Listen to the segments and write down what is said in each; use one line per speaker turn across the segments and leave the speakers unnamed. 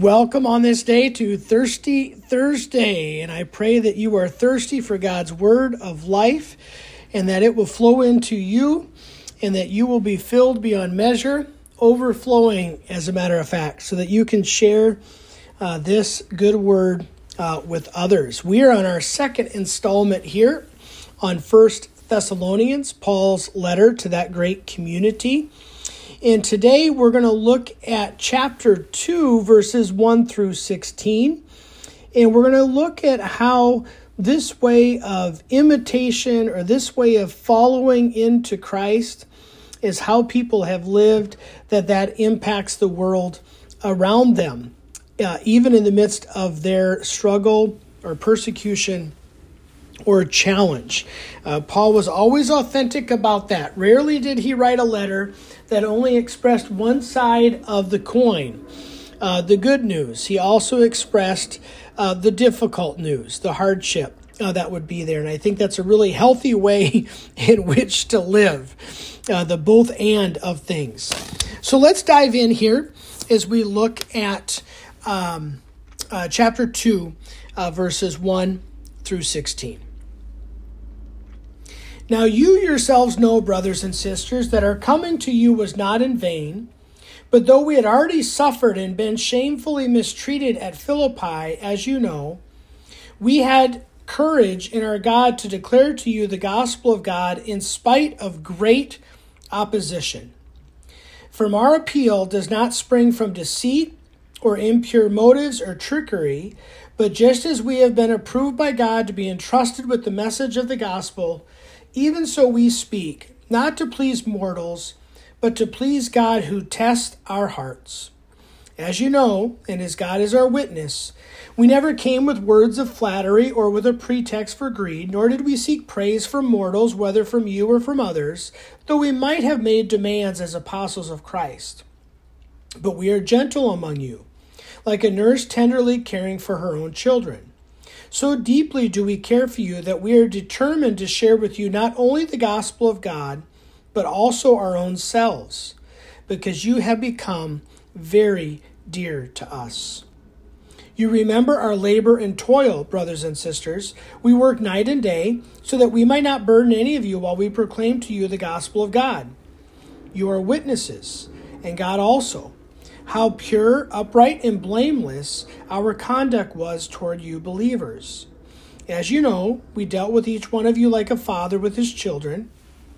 Welcome on this day to Thirsty Thursday, and I pray that you are thirsty for God's word of life and that it will flow into you and that you will be filled beyond measure, overflowing as a matter of fact, so that you can share this good word with others. We are on our second installment here on 1 Thessalonians, Paul's letter to that great community. And today we're going to look at chapter 2, verses 1 through 16. And we're going to look at how this way of imitation or this way of following into Christ is how people have lived, that impacts the world around them, even in the midst of their struggle or persecution or challenge. Paul was always authentic about that. Rarely did he write a letter that only expressed one side of the coin, the good news. He also expressed the difficult news, the hardship that would be there. And I think that's a really healthy way in which to live, the both and of things. So let's dive in here as we look at chapter 2, verses 1 through 16. Now you yourselves know, brothers and sisters, that our coming to you was not in vain. But though we had already suffered and been shamefully mistreated at Philippi, as you know, we had courage in our God to declare to you the gospel of God in spite of great opposition. For our appeal does not spring from deceit or impure motives or trickery, but just as we have been approved by God to be entrusted with the message of the gospel, even so we speak, not to please mortals, but to please God who tests our hearts. As you know, and as God is our witness, we never came with words of flattery or with a pretext for greed, nor did we seek praise from mortals, whether from you or from others, though we might have made demands as apostles of Christ. But we are gentle among you, like a nurse tenderly caring for her own children. So deeply do we care for you that we are determined to share with you not only the gospel of God, but also our own selves, because you have become very dear to us. You remember our labor and toil, brothers and sisters. We work night and day so that we might not burden any of you while we proclaim to you the gospel of God. You are witnesses, and God also, how pure, upright, and blameless our conduct was toward you believers. As you know, we dealt with each one of you like a father with his children,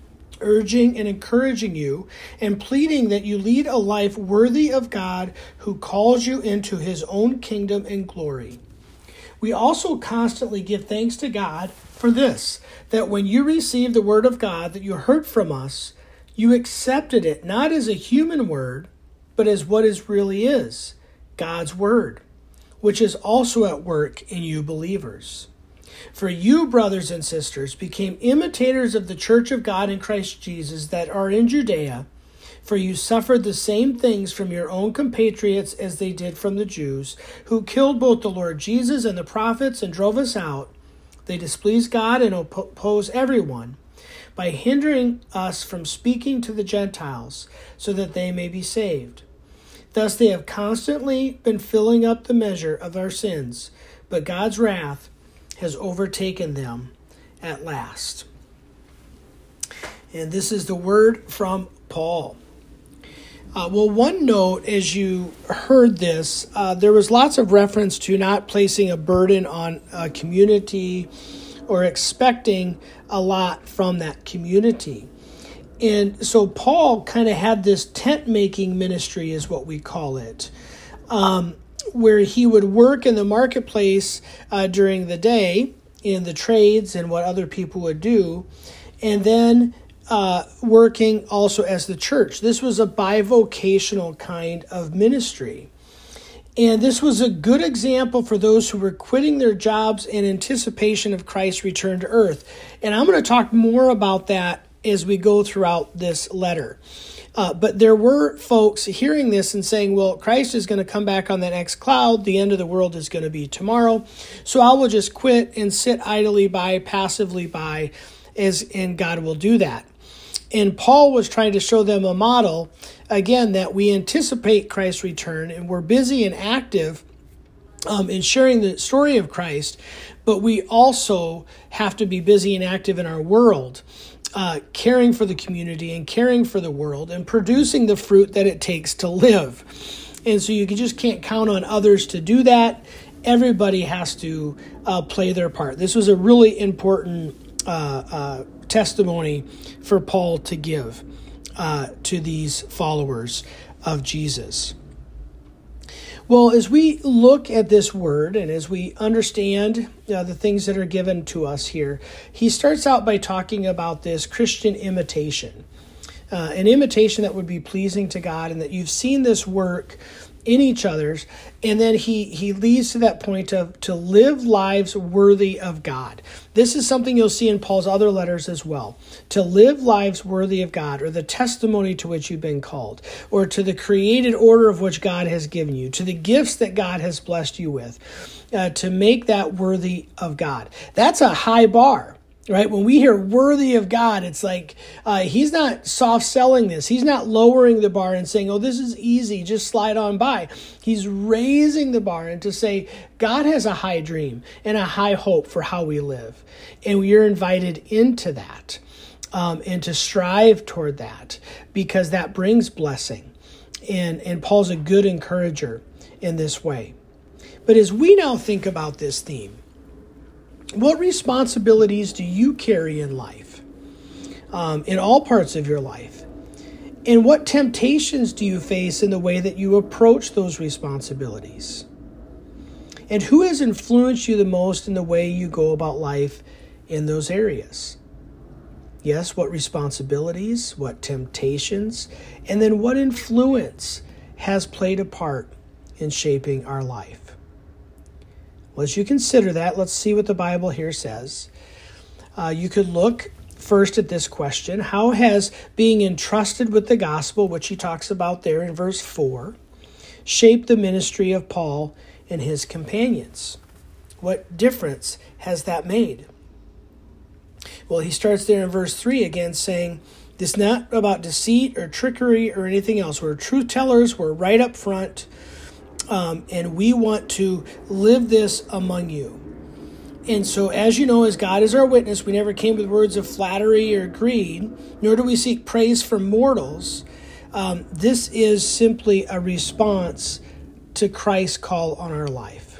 urging and encouraging you and pleading that you lead a life worthy of God who calls you into his own kingdom and glory. We also constantly give thanks to God for this, that when you received the word of God that you heard from us, you accepted it not as a human word, but as what it really is, God's word, which is also at work in you believers. For you, brothers and sisters, became imitators of the church of God in Christ Jesus that are in Judea, for you suffered the same things from your own compatriots as they did from the Jews, who killed both the Lord Jesus and the prophets and drove us out. They displease God and oppose everyone by hindering us from speaking to the Gentiles so that they may be saved. Thus they have constantly been filling up the measure of our sins, but God's wrath has overtaken them at last. And this is the word from Paul. One note, as you heard this, there was lots of reference to not placing a burden on a community or expecting a lot from that community. And so Paul kind of had this tent-making ministry, is what we call it, where he would work in the marketplace during the day, in the trades and what other people would do, and then working also as the church. This was a bivocational kind of ministry. And this was a good example for those who were quitting their jobs in anticipation of Christ's return to earth. And I'm going to talk more about that as we go throughout this letter. But there were folks hearing this and saying, well, Christ is going to come back on the next cloud. The end of the world is going to be tomorrow. So I will just quit and sit idly by, passively by, and God will do that. And Paul was trying to show them a model, again, that we anticipate Christ's return and we're busy and active in sharing the story of Christ, but we also have to be busy and active in our world, caring for the community and caring for the world and producing the fruit that it takes to live. And so you just can't count on others to do that. Everybody has to play their part. This was a really important testimony for Paul to give to these followers of Jesus. Well, as we look at this word and as we understand the things that are given to us here, he starts out by talking about this Christian imitation, an imitation that would be pleasing to God and that you've seen this work in each other's. And then he leads to that point of to live lives worthy of God. This is something you'll see in Paul's other letters as well. To live lives worthy of God, or the testimony to which you've been called, or to the created order of which God has given you, to the gifts that God has blessed you with, to make that worthy of God. That's a high bar. Right? When we hear worthy of God, it's like he's not soft selling this. He's not lowering the bar and saying, oh, this is easy, just slide on by. He's raising the bar and to say, God has a high dream and a high hope for how we live. And we are invited into that and to strive toward that because that brings blessing. And Paul's a good encourager in this way. But as we now think about this theme, what responsibilities do you carry in life, in all parts of your life? And what temptations do you face in the way that you approach those responsibilities? And who has influenced you the most in the way you go about life in those areas? Yes, what responsibilities, what temptations, and then what influence has played a part in shaping our life? Well, as you consider that, let's see what the Bible here says. You could look first at this question: how has being entrusted with the gospel, which he talks about there in verse 4, shaped the ministry of Paul and his companions? What difference has that made? Well, he starts there in verse 3 again saying, this is not about deceit or trickery or anything else. We're truth tellers. We're right up front. And we want to live this among you. And so, as you know, as God is our witness, we never came with words of flattery or greed, nor do we seek praise from mortals. This is simply a response to Christ's call on our life.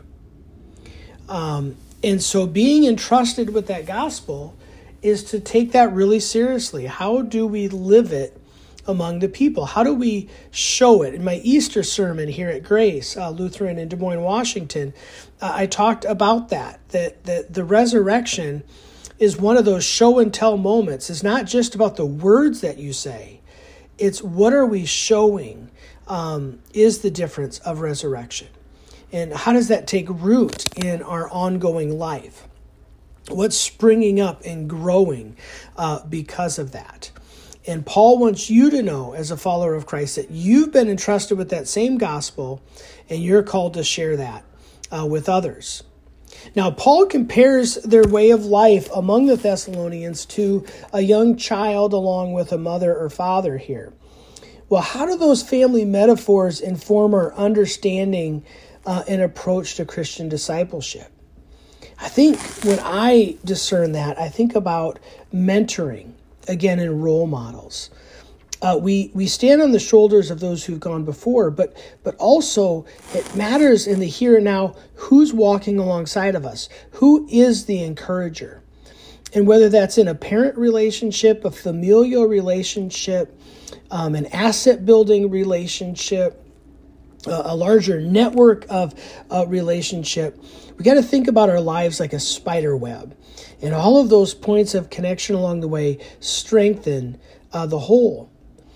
And so being entrusted with that gospel is to take that really seriously. How do we live it among the people? How do we show it? In my Easter sermon here at Grace Lutheran in Des Moines, Washington, I talked about that the resurrection is one of those show and tell moments. It's not just about the words that you say. It's what are we showing is the difference of resurrection. And how does that take root in our ongoing life? What's springing up and growing because of that? And Paul wants you to know, as a follower of Christ, that you've been entrusted with that same gospel, and you're called to share that with others. Now, Paul compares their way of life among the Thessalonians to a young child along with a mother or father here. Well, how do those family metaphors inform our understanding and approach to Christian discipleship? I think when I discern that, I think about mentoring. Again, in role models. We stand on the shoulders of those who've gone before, but also it matters in the here and now who's walking alongside of us, who is the encourager. And whether that's in a parent relationship, a familial relationship, an asset building relationship, a larger network of relationship, we got to think about our lives like a spider web. And all of those points of connection along the way strengthen the whole.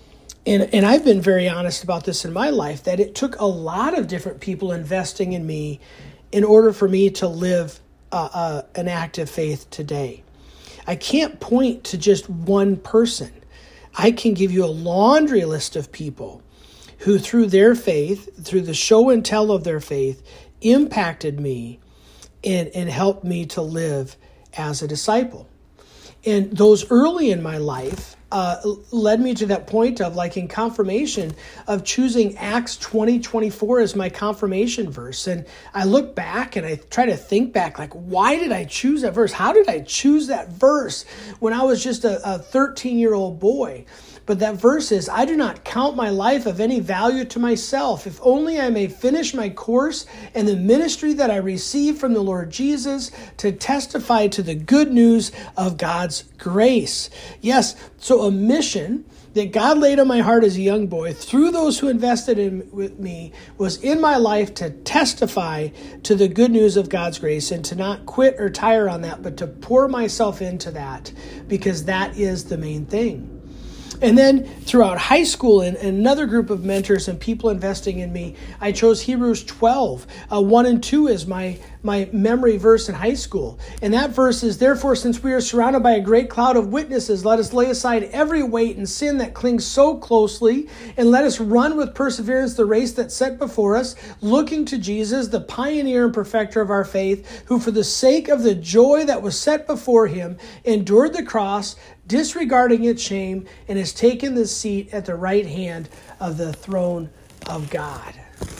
And I've been very honest about this in my life, that it took a lot of different people investing in me in order for me to live an active faith today. I can't point to just one person. I can give you a laundry list of people who through their faith, through the show and tell of their faith, impacted me and helped me to live as a disciple. And those early in my life, led me to that point of, like in confirmation, of choosing Acts 20:24 as my confirmation verse. And I look back and I try to think back, like, why did I choose that verse? How did I choose that verse when I was just a 13-year-old boy? But that verse is, I do not count my life of any value to myself, if only I may finish my course and the ministry that I received from the Lord Jesus to testify to the good news of God's grace. Yes, so a mission that God laid on my heart as a young boy through those who invested in with me was in my life to testify to the good news of God's grace, and to not quit or tire on that, but to pour myself into that, because that is the main thing. And then throughout high school and another group of mentors and people investing in me, I chose Hebrews 12, 1 and 2 as my memory verse in high school. And that verse is, therefore, since we are surrounded by a great cloud of witnesses, let us lay aside every weight and sin that clings so closely, and let us run with perseverance the race that's set before us, looking to Jesus, the pioneer and perfecter of our faith, who for the sake of the joy that was set before him endured the cross, disregarding its shame, and has taken the seat at the right hand of the throne of God.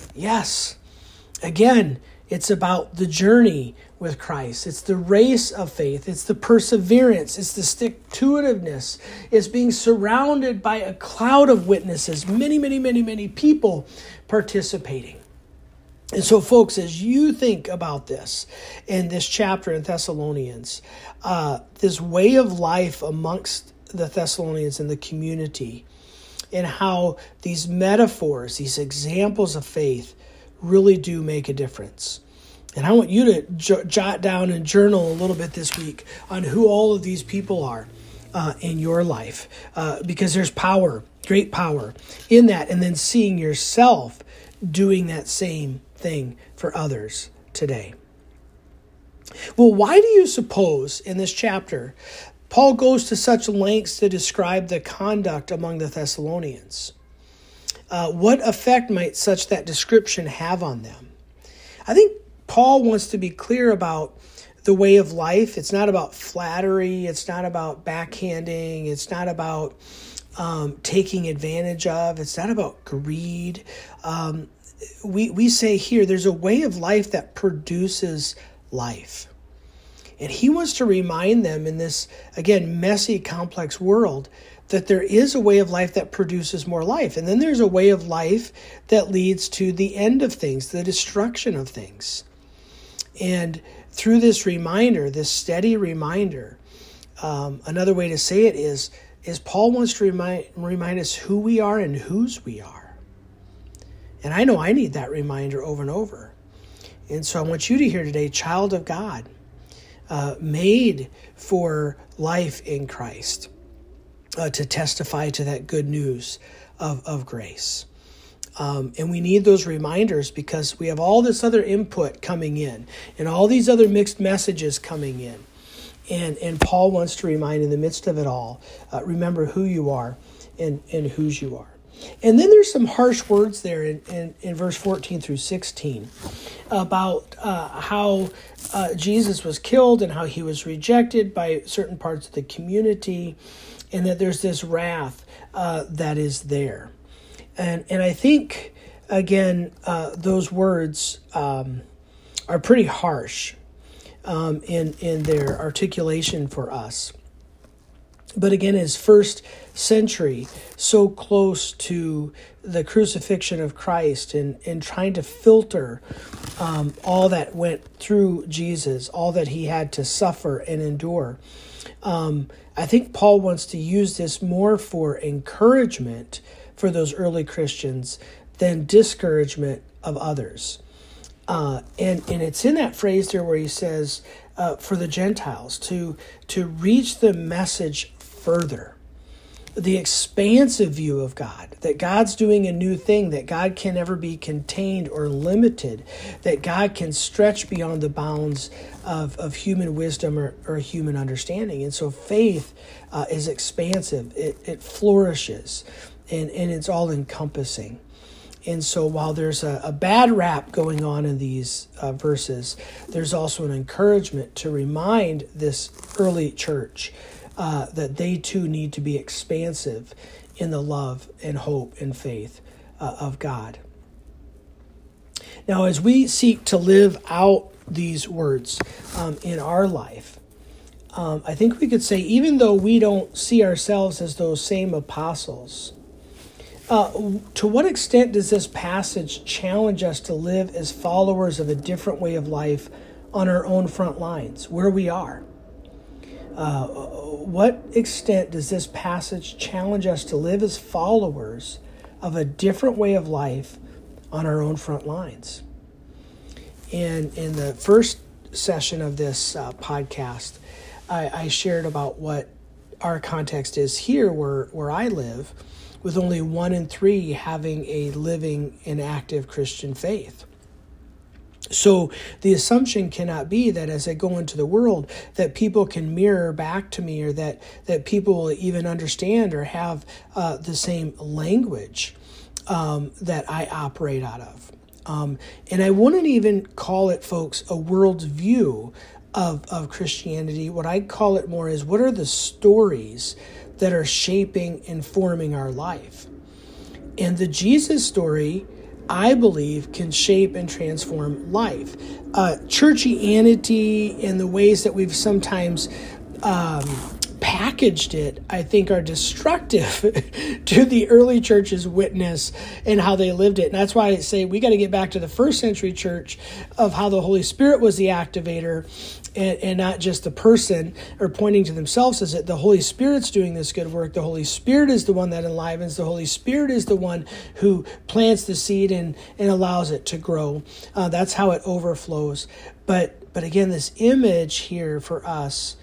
Yes, again, it's about the journey with Christ. It's the race of faith. It's the perseverance. It's the stick-to-itiveness. It's being surrounded by a cloud of witnesses, many, many, many, many people participating. And so, folks, as you think about this in this chapter in Thessalonians, this way of life amongst the Thessalonians and the community, and how these metaphors, these examples of faith, really do make a difference. And I want you to jot down and journal a little bit this week on who all of these people are in your life, because there's power, great power in that, and then seeing yourself doing that same thing for others today. Well, why do you suppose in this chapter Paul goes to such lengths to describe the conduct among the Thessalonians? What effect might such that description have on them? I think Paul wants to be clear about the way of life. It's not about flattery. It's not about backhanding. It's not about taking advantage of. It's not about greed. We say here there's a way of life that produces life. And he wants to remind them in this, again, messy, complex world that there is a way of life that produces more life. And then there's a way of life that leads to the end of things, the destruction of things. And through this reminder, this steady reminder, another way to say it is Paul wants to remind us who we are and whose we are. And I know I need that reminder over and over. And so I want you to hear today, child of God, made for life in Christ, to testify to that good news of grace. And we need those reminders because we have all this other input coming in and all these other mixed messages coming in. And Paul wants to remind in the midst of it all, remember who you are and whose you are. And then there's some harsh words there in verse 14 through 16 about how Jesus was killed and how he was rejected by certain parts of the community, and that there's this wrath that is there. And I think, again, those words are pretty harsh in their articulation for us. But again, as first century, so close to the crucifixion of Christ and trying to filter all that went through Jesus, all that he had to suffer and endure, I think Paul wants to use this more for encouragement for those early Christians than discouragement of others. And it's in that phrase there where he says, for the Gentiles, to reach the message further. The expansive view of God, that God's doing a new thing, that God can never be contained or limited, that God can stretch beyond the bounds of human wisdom or human understanding. And so faith is expansive. It flourishes, and it's all-encompassing. And so while there's a bad rap going on in these verses, there's also an encouragement to remind this early church that they too need to be expansive in the love and hope and faith of God. Now, as we seek to live out these words in our life, I think we could say, even though we don't see ourselves as those same apostles, to what extent does this passage challenge us to live as followers of a different way of life on our own front lines, where we are? What extent does this passage challenge us to live as followers of a different way of life on our own front lines? And in the first session of this podcast, I shared about what our context is here where I live, with only 1 in 3 having a living and active Christian faith. So the assumption cannot be that as I go into the world that people can mirror back to me, or that people will even understand or have the same language that I operate out of. And I wouldn't even call it, folks, a world's view of Christianity. What I call it more is, what are the stories that are shaping and forming our life? And the Jesus story, I believe, can shape and transform life. Churchianity and the ways that we've sometimes packaged it, I think, are destructive to the early church's witness and how they lived it. And that's why I say we got to get back to the first century church of how the Holy Spirit was the activator, and not just the person or pointing to themselves as it. The Holy Spirit's doing this good work. The Holy Spirit is the one that enlivens. The Holy Spirit is the one who plants the seed and allows it to grow. That's how it overflows. But again, this image here for us,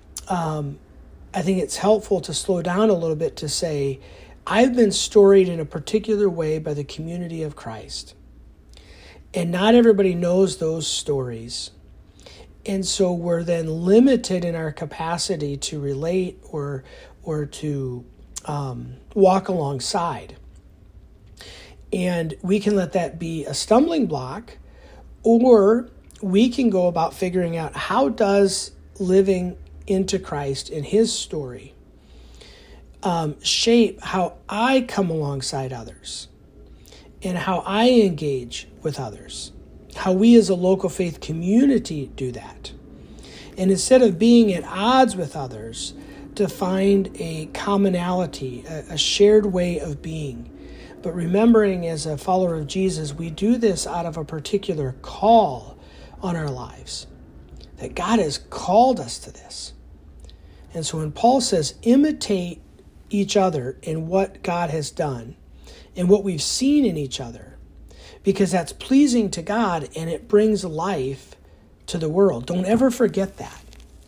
I think it's helpful to slow down a little bit to say, I've been storied in a particular way by the community of Christ. And not everybody knows those stories. And so we're then limited in our capacity to relate or to walk alongside. And we can let that be a stumbling block, or we can go about figuring out, how does living into Christ in his story shape how I come alongside others and how I engage with others, how we as a local faith community do that. And instead of being at odds with others, to find a commonality, a shared way of being. But remembering, as a follower of Jesus, we do this out of a particular call on our lives, that God has called us to this. And so when Paul says, imitate each other in what God has done and what we've seen in each other, because that's pleasing to God and it brings life to the world. Don't ever forget that.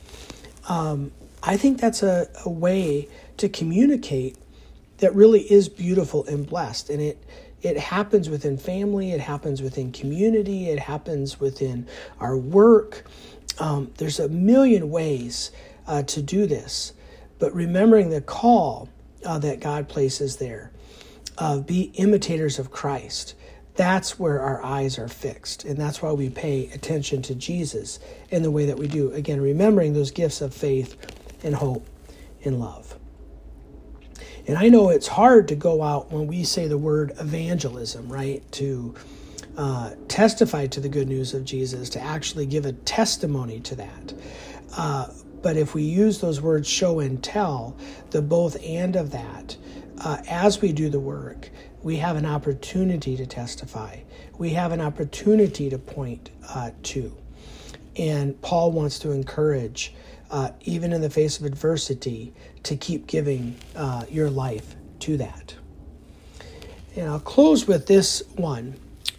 I think that's a way to communicate that really is beautiful and blessed. And it happens within family, it happens within community, it happens within our work. There's a million ways to do this. But remembering the call that God places there, be imitators of Christ. That's where our eyes are fixed. And that's why we pay attention to Jesus in the way that we do. Again, remembering those gifts of faith and hope and love. And I know it's hard to go out when we say the word evangelism, right? To testify to the good news of Jesus, to actually give a testimony to that. But if we use those words show and tell, the both and of that, as we do the work, we have an opportunity to testify. We have an opportunity to point to. And Paul wants to encourage, even in the face of adversity, to keep giving your life to that. And I'll close with this one.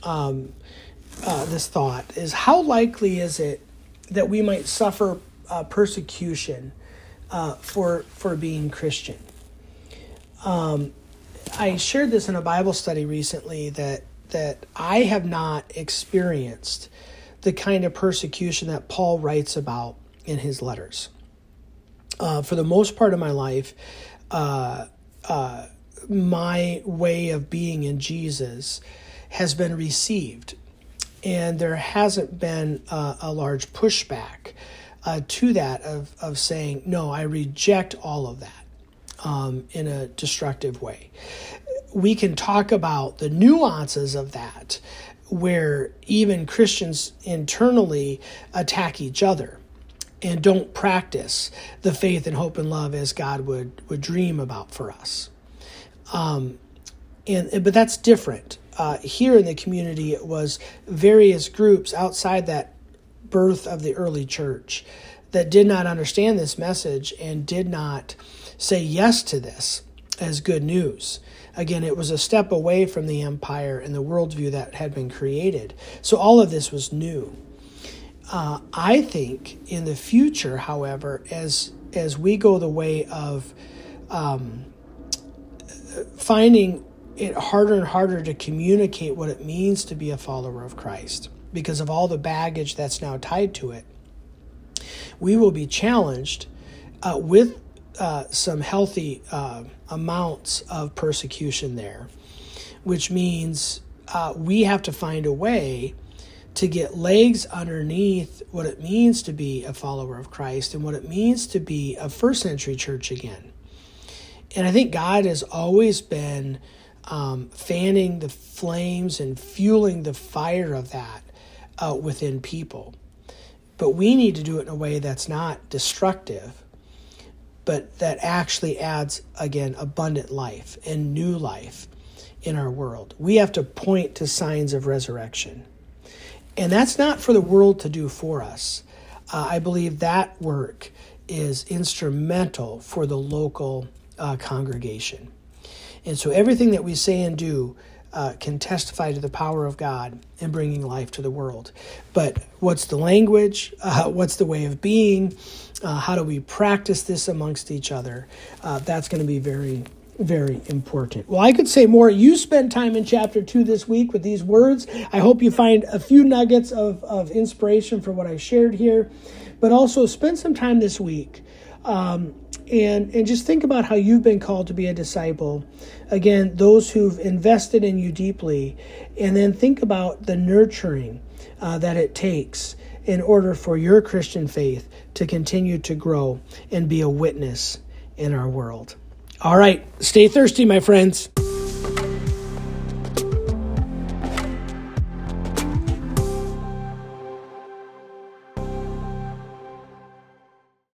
This thought is, how likely is it that we might suffer persecution for being Christian? I shared this in a Bible study recently that I have not experienced the kind of persecution that Paul writes about in his letters. For the most part of my life, my way of being in Jesus has been received, and there hasn't been a large pushback. to that of saying, no, I reject all of that in a destructive way. We can talk about the nuances of that, where even Christians internally attack each other and don't practice the faith and hope and love as God would dream about for us. But that's different. Here in the community, it was various groups outside that birth of the early church that did not understand this message and did not say yes to this as good news. Again, it was a step away from the empire and the worldview that had been created. So all of this was new. I think in the future, however, as we go the way of finding it harder and harder to communicate what it means to be a follower of Christ because of all the baggage that's now tied to it, we will be challenged with some healthy amounts of persecution there, which means we have to find a way to get legs underneath what it means to be a follower of Christ and what it means to be a first century church again. And I think God has always been fanning the flames and fueling the fire of that within people. But we need to do it in a way that's not destructive, but that actually adds, again, abundant life and new life in our world. We have to point to signs of resurrection. And that's not for the world to do for us. I believe that work is instrumental for the local congregation. And so everything that we say and do can testify to the power of God in bringing life to the world. But what's the language? What's the way of being? How do we practice this amongst each other? That's going to be very, very important. Well, I could say more. You spend time in chapter 2 this week with these words. I hope you find a few nuggets of inspiration for what I shared here. But also spend some time this week and just think about how you've been called to be a disciple. Again, those who've invested in you deeply. And then think about the nurturing that it takes in order for your Christian faith to continue to grow and be a witness in our world. All right, stay thirsty, my friends.